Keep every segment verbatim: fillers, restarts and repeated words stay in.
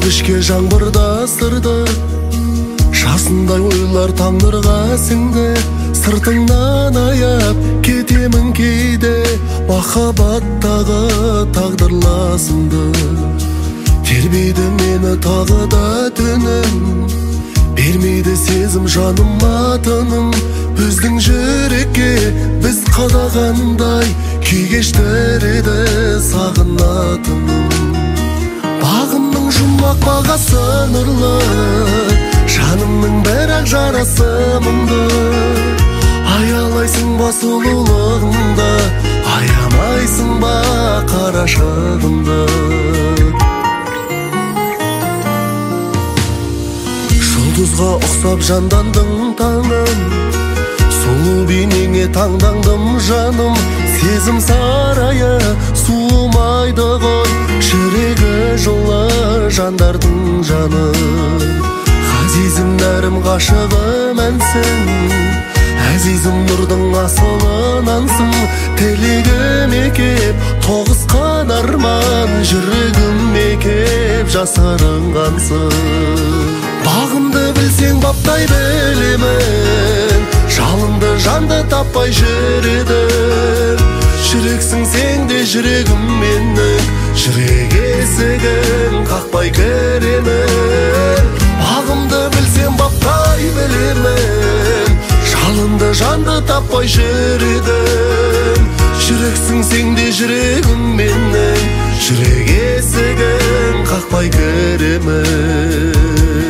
кешке жаңбырда сырды, жасындай ойлар таңдырға сіңді. Сыртыңнан аяп кетемін кейде, махаббаттағы тағдырласымды. Тербейді мені тағы да түнім, бермейді сезім жаныма тыным. Біздің жүрекке біз қадағандай, күй кештіреді сағынатыным. Бағымның жұмақ бағасы нұрлы, жанымның бірақ жарасы мұңды. Аялайсың ба сұлулығыңды, аямайсың ба қарашығымды. Жұлдызға ұқсап жандандың таңым, сұлу бейнеңе таңдандым жаным. Сезім сарайы суымайды ғой, жүрегі жылы жандардың жаны. Ғазизім нәрім ғашығым әнсің, әзизім нұрдың асылынансың. Тілегіме кеп тоғысқан арман, жүрегіме кеп жасырынғансың. Бағымды білсең баптай білемін, жалынды жанды таппай жүредім. Жүрексің сен де жүрегім менің, жүрек есігін қақпай кіремін. Бағымды білсем баптай білемін, жалынды жанды таппай жүредім. Жүрексің сен де жүрегім менің, жүрек есігін қақпай кіремін.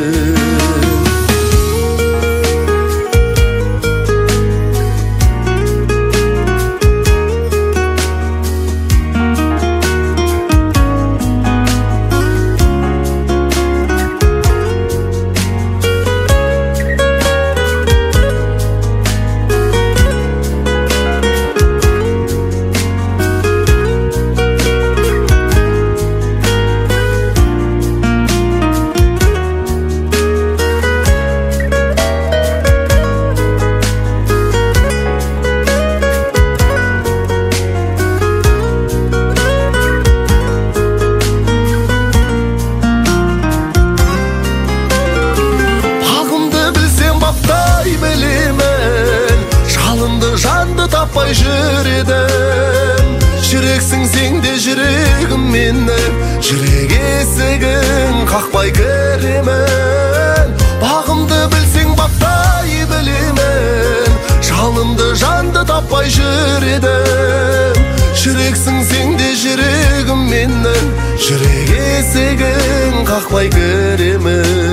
Жанды таппай жүредім, жүрексің сен де жүрегім менің, жүрек есігін қақпай кіремін. Бағымды білсең баптай білемін, жалынды жанды таппай жүредім. Жүрексің сен де жүрегім менің, жүрек есігін қақпай кіремін.